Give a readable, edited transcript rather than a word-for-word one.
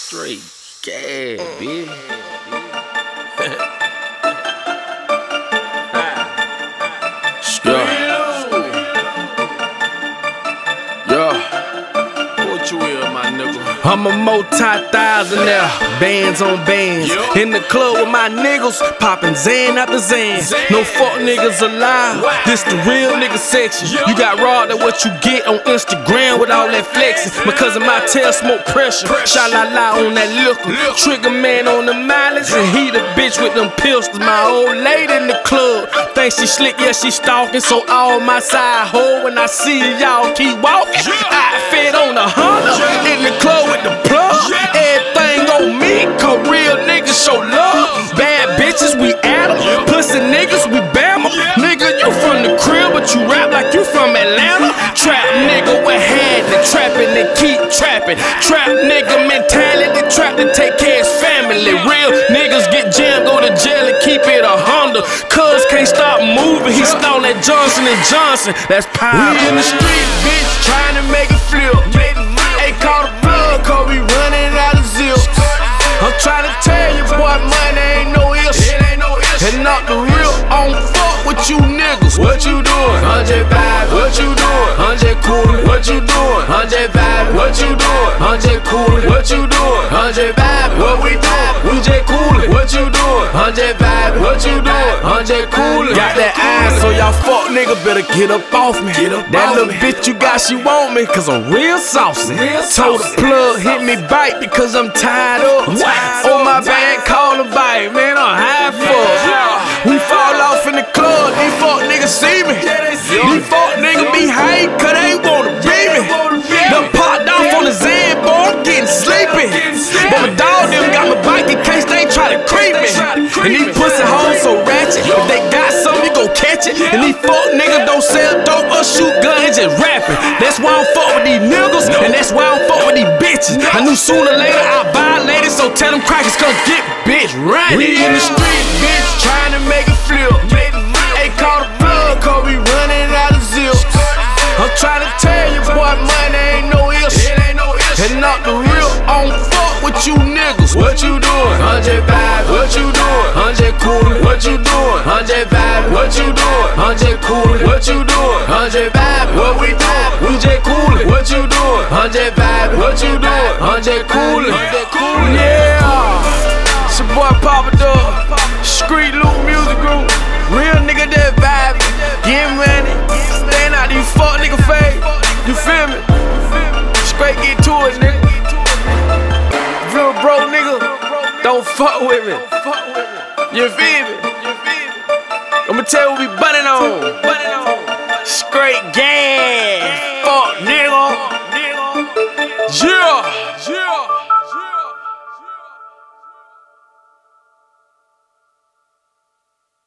Straight gas, bitch. What you will, my nigga? I'm a multi-thousandaire, bands on bands. In the club with my niggas, poppin' Zan after Zan. No fuck niggas alive, this the real nigga section. You got robbed at what you get on Instagram with all that flexing. Because of my tail smoke pressure, sha-la-la on that liquor. Trigger man on the mileage, and he the bitch with them pistols. My old lady in the club, think she slick, yeah she stalking. So all my side hoe, when I see y'all keep walking. I fit on the Honda, in the club with the plug. Everything on me, cause real niggas show love. Bad bitches, we at 'em. Pussy niggas, we bam 'em. Nigga, you from the crib, but you rap like you from Atlanta. Trap nigga, we had the trapping and keep trapping. Trap nigga mentality, trap to take care of his family. Real niggas get jammed, go to jail and keep it a Honda. Cuz can't stop moving, he stole that Johnson & Johnson. That's power. We in the street, bitch, trying to make it flip. Hey, call the plug, cause we running out of zips. I'm trying to tell you, boy, money ain't no issue. And not the real, I don't fuck with you niggas. What you doing? 100 vibe, what you doing? 100 coolin', what you doing? 100 vibe, what you doing? 100 coolin', what you doing? 100 vibe, what we doing? We just coolin', what you doing? 100 vibe, what you doing? 100 coolin'. Got that eye, so y'all fuck nigga better get up off me. That little bitch you got, she want me, cause I'm real saucy. Told the plug, hit me bite because I'm tied up. On my bag, call a bite, man, I'm high fuck. We fall off in the club, these fuck niggas see me. These fuck niggas be hype, cause they wanna be me. Done popped off on the Zan, boy, I'm getting sleepy. But my dog them got my bike in case they try to creep me. And these pussy hoes so ratchet, if they got something, you gon' catch it. And these fuck niggas don't sell dope or shoot guns, just rapping. That's why I don't fuck with these niggas, and that's why I don't fuck with these bitches. I knew sooner or later I'd buy ladies, so tell them crackers come get bitch running. We in the street, bitch, trying to make it flip. Hey, call the plug, cause we running out of zips. I'm trying to tell you, boy, money ain't no issue. And not the real, I don't fuck with you niggas. What you doing? 100 vibe, what you doing? 100 coolin', what you doing? 100 vibe, what you doing? 100 coolin', what you doing? 100 vibe, what we doing? We just coolin', what you doing? 100 vibe, what you doing? 100 coolin', yeah. It's your boy Papa Dog, Street Loop Music Group. Real nigga that vibe, get money, stand out these fuck nigga face. You feel me? Straight get to it, nigga. If you a broke nigga, don't fuck with me. You feel me? I'ma tell you what we bunnin' on. Straight gas, fuck nigga. Yeah.